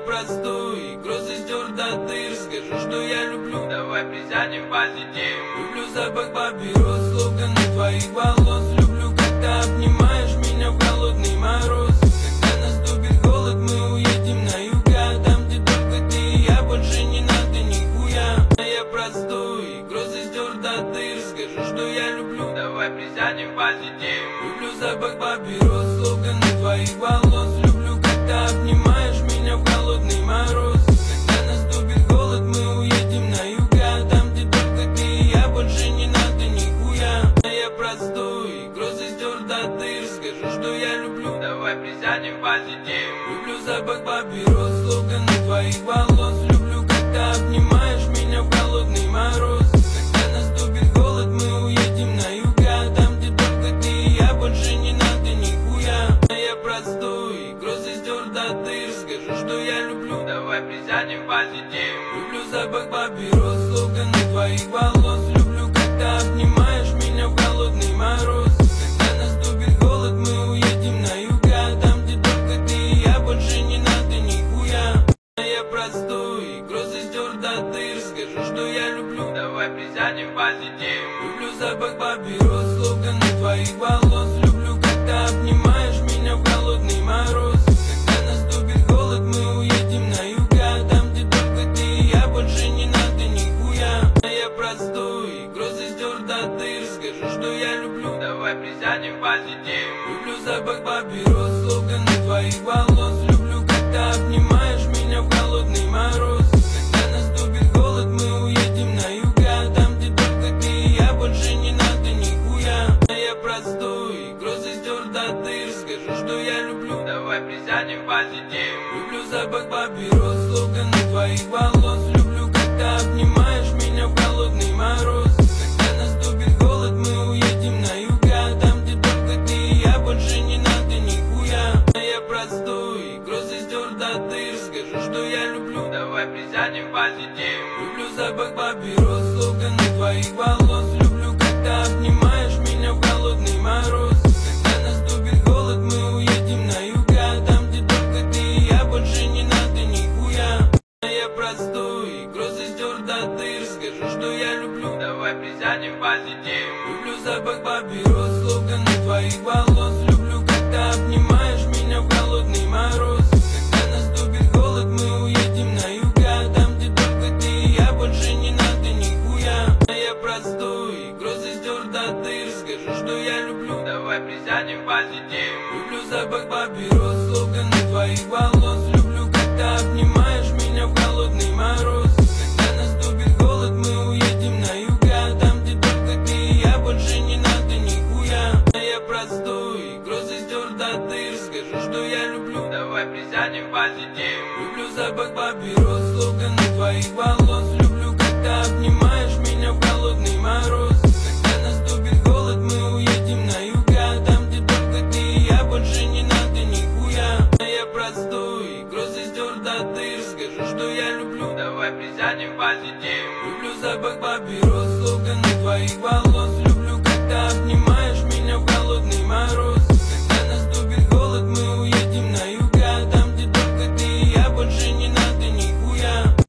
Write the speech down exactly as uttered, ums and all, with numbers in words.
простой, грозы стер до дыр. Скажу, что я люблю, давай присядем посидим. Люблю запах папирос, локоны твоих волос. Люблю, когда обнимаешь меня в холодный мороз. Когда наступит голод, мы уедем на юга. Там, где только ты и я, больше не надо нихуя. Я простой, грозы стер до дыр. Скажу, что я люблю, давай присядем посидим. Люблю запах папирос, локоны твоих волос. Люблю, когда обнимаешь меня в холодный мороз. Когда наступит голод, мы уедем на юга. Там, где только ты и я, больше не надо нихуя. Я простой, грозы стер до дыр. Скажу, что я люблю, давай присядем посидим. Люблю запах папирос, локоны твоих волос. Люблю, когда обнимаешь меня в холодный мороз. Когда наступит голод, мы уедем на юга. Там, где только ты и я, больше не надо нихуя. Я простой, грозы стер до дыр. Скажу, что я люблю, давай присядем посидим. Люблю запах папирос, локоны твоих волос. Люблю, когда обнимаешь меня в холодный мороз. Когда наступит голод, мы уедем на юга. Там, где только ты и я, больше не надо нихуя. Я простой, грозы стер до дыр. Скажу, что я люблю, давай присядем посидим. Люблю запах папирос, локоны твоих волос. Люблю, когда обнимаешь меня в холодный мороз. Когда наступит голод, мы уедем на юга. Там, где только ты и я, больше не надо нихуя. Я простой, грозы стер до дыр. Скажу, что я люблю, давай присядем посидим. Люблю запах папирос, локоны твоих волос. Люблю, когда обнимаешь меня в холодный мороз. Когда наступит голод, мы уедем на юга. Там, где только ты и я, больше не надо нихуя. Я простой, грозы стер до дыр. Скажу, что я люблю, давай присядем посидим. Люблю запах папирос, локоны твоих волос. Люблю, когда обнимаешь меня в холодный мороз. Когда наступит голод, мы уедем на юга. Там, где только ты и я, больше не надо нихуя. Я простой, грозы стер до дыр. Скажу, что я люблю, давай присядем посидим. Люблю запах папирос, локоны твоих волос. Люблю, когда обнимаешь меня в холодный мороз. Когда наступит голод, мы уедем на юга. Там, где только ты и я, больше не надо нихуя. Я простой, грозы стер до дыр. Скажу, что я люблю, давай присядем посидим. Люблю запах папирос, локоны твоих волос. Люблю, когда обнимаешь меня в холодный мороз. Когда наступит голод, мы уедем на юга. Там, где только ты и я, больше не надо нихуя. Я простой, грозы стер до дыр. Скажу, что я люблю, давай присядем посидим. Люблю запах папирос, локоны твоих волос. Люблю, когда обнимаешь меня в холодный мороз. Когда наступит голод, мы уедем на юга. Там, где только ты и я, больше не надо нихуя. Я простой, грозы стер до дыр. Скажу, что я люблю, давай присядем посидим. Люблю запах папирос, локоны твоих волос. Люблю, когда обнимаешь меня в холодный мороз. Когда наступит голод, мы уедем на юга. Там, где только ты и я, больше не надо нихуя. Я простой, грозы стер до дыр. Скажу, что я люблю, давай присядем посидим. Люблю запах папирос, локоны твоих волос.